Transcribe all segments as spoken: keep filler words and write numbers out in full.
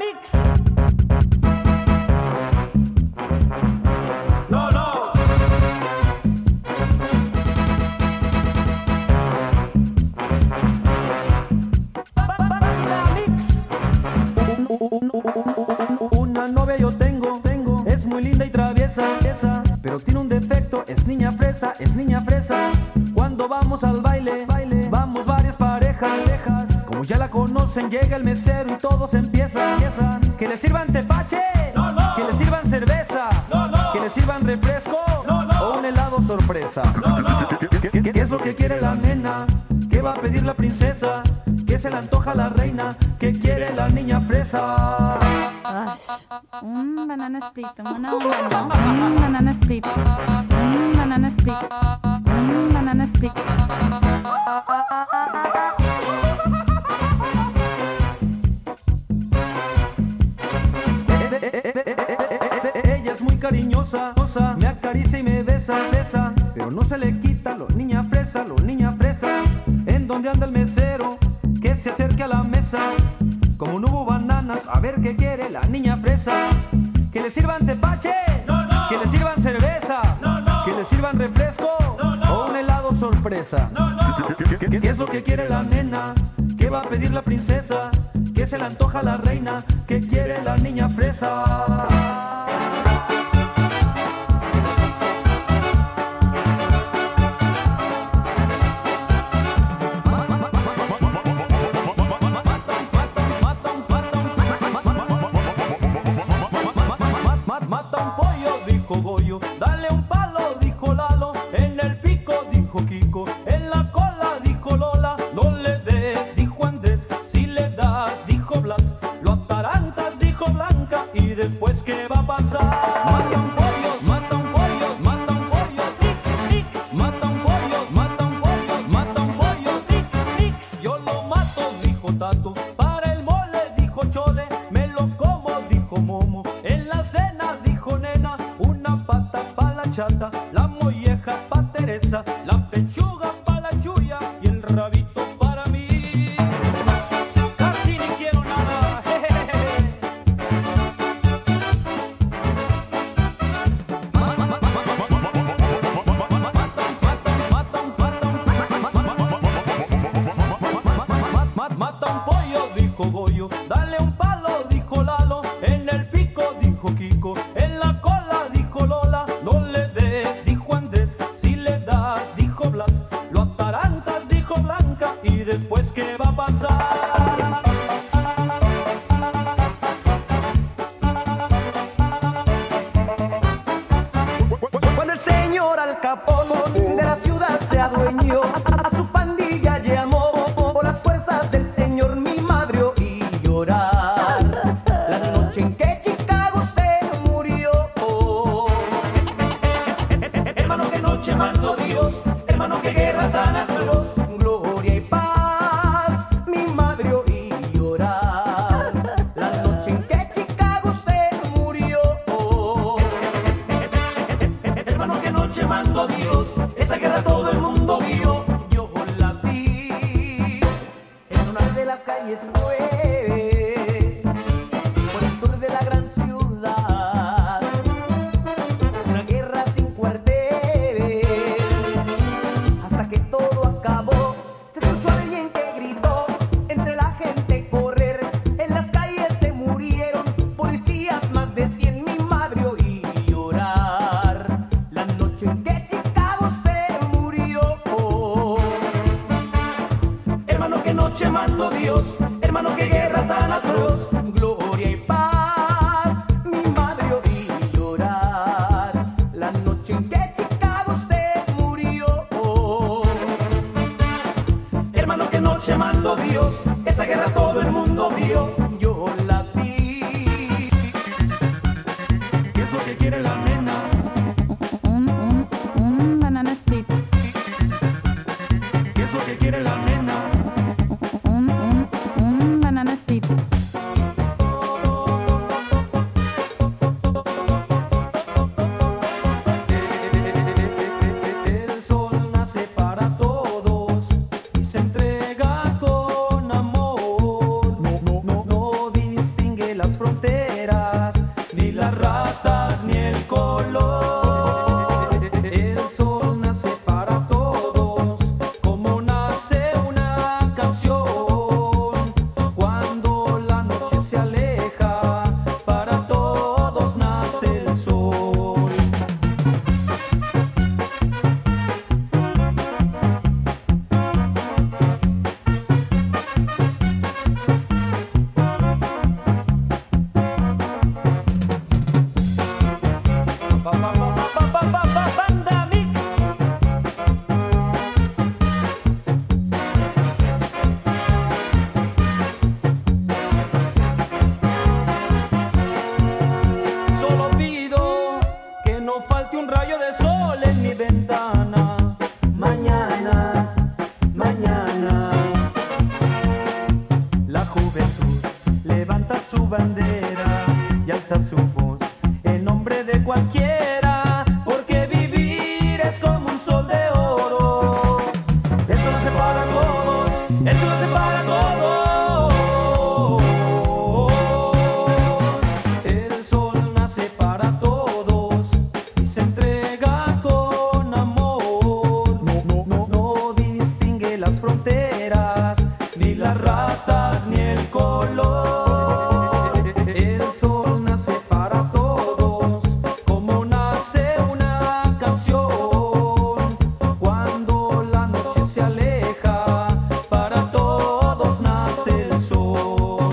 Mix. No, no. Banda Mix. Una novia yo tengo, tengo, es muy linda y traviesa, esa, pero tiene un defecto, es niña fresa, es niña fresa. Cuando vamos al baile, baile, vamos varias parejas, parejas. Como ya la conocen, llega el mesero y todos empiezan, empiezan. Que le sirvan tepache, No, no. que le sirvan cerveza, No, no. que le sirvan refresco, No, no. o un helado sorpresa. No, no. ¿Qué, qué- qué es lo que quiere la nena? ¿Qué va a pedir la princesa? ¿Qué se le antoja a la reina? ¿Qué quiere la niña fresa? Ay, un banana split, una uva, ¿no? Un banana split, un banana split, un banana split. Ella es muy cariñosa, osa, me acaricia y me besa, besa, pero no se le quita lo niña fresa, lo niña fresa. ¿En dónde anda el mesero? Que se acerque a la mesa. Como no hubo bananas, a ver qué quiere la niña fresa. Que le sirvan tepache, No, no. que le sirvan cerveza, No, no. que le sirvan refresco, No, no. o un helado sorpresa. No, no. ¿Qué, qué- qué es lo que quiere la nena? ¿Qué va a pedir la princesa? ¿Qué se le antoja a la reina? ¿Qué quiere la niña fresa? Mata un pollo, dijo Goyo, dale un palo, dijo Lalo, en el pico, dijo Kiko, en la cola, dijo Lola, no le des, dijo Andrés, si le das, dijo Blas, lo atarantas, dijo Blanca, y después ¿qué va a pasar? Mata un pollo, mata un pollo, mata un pollo, mix, mix, mata un pollo, mata un pollo, mata un pollo, mix, mix, yo lo mato, dijo Tato, para el mole, dijo Chole, me lo como, dijo Momo, en la cena, dijo Nena, una pata pa' la chata, la molleja pa' Teresa, la pechuga pa' la chuya y el rabito para mí. Casi ni quiero nada. Jejeje. Mata un pollo, dijo Goyo, dale un palo, dijo Lalo, en el pico, dijo Kiko, en la cola, dijo Lola, no le des, dijo Andrés, si le das, dijo Blas, lo atarantas, dijo Blanca, y después ¿qué va a pasar? Cuando el señor Al Capone de la ciudad se adueñó, a su pandilla llamó, por las fuerzas del señor mi madre oí llorar. La noche en que Chicago se murió. Hermano, qué noche mandó Dios, hermano, qué guerra tan atroz. Gloria y paz, mi madre oí llorar. La noche en que Chicago se murió. Hermano, qué noche mandó Dios, esa guerra todo el mundo vio. Yo la vi en una de las calles nueve, por el sur de la gran ciudad. Una guerra sin cuartel, hasta que todo acabó. Se escuchó a alguien que gritó, entre la gente correr. En las calles se murieron policías, más de cien. Mi madre oí llorar. La noche en que Chicago se murió. Hermano, qué noche mandó Dios, hermano, qué guerra tan atroz. Gloria y paz, mi madre oí llorar. La noche en que Chicago se murió. Hermano, qué noche mandó Dios, esa guerra todo el mundo vio. Yo la vi. ¿Qué es lo que quiere la nena? Un, un, un banana split, ¿Qué es lo que quiere la nena? un, un, un banana split. El sol nace para todos y se entrega con amor. No, no, no, no. levanta su bandera y alza su voz en nombre de cualquiera, porque vivir es como un sol de oro. Eso no separa a todos, eso no separa a todos. El sol nace para todos y se entrega con amor. No, no, no, no distingue las fronteras, ni las razas, ni el color. El sol nace para todos, como nace una canción. Cuando la noche se aleja, para todos nace el sol.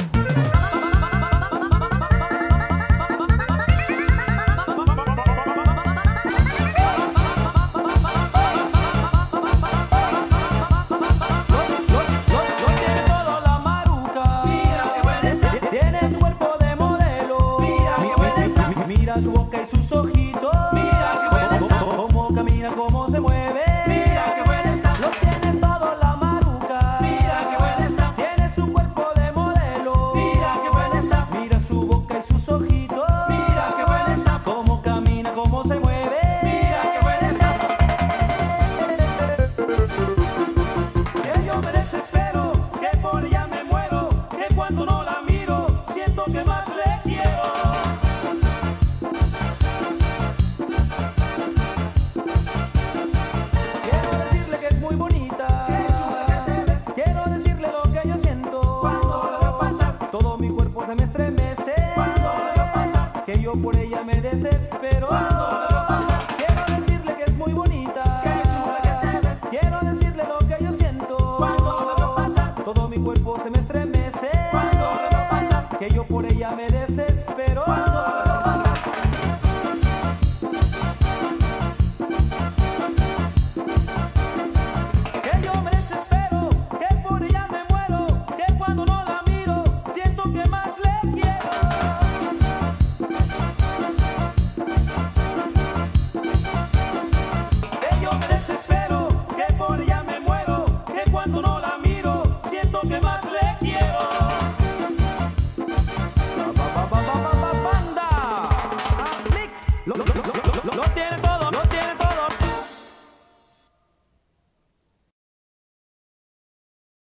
Mira su boca y sus ojitos, mira qué buena está. Cómo camina, cómo se mueve, mira qué buena está. Lo tiene todo la maruca, mira qué buena está. Tiene su cuerpo de modelo, mira qué buena está. Mira su boca y sus ojitos, mira qué buena está. Cómo camina, cómo se mueve, mira qué buena está. Que yo me desespero, que por ella me muero, que cuando no la miro, siento que más le quiero. Se me estremece cuando lo veo pasar, que yo por ella me desespero.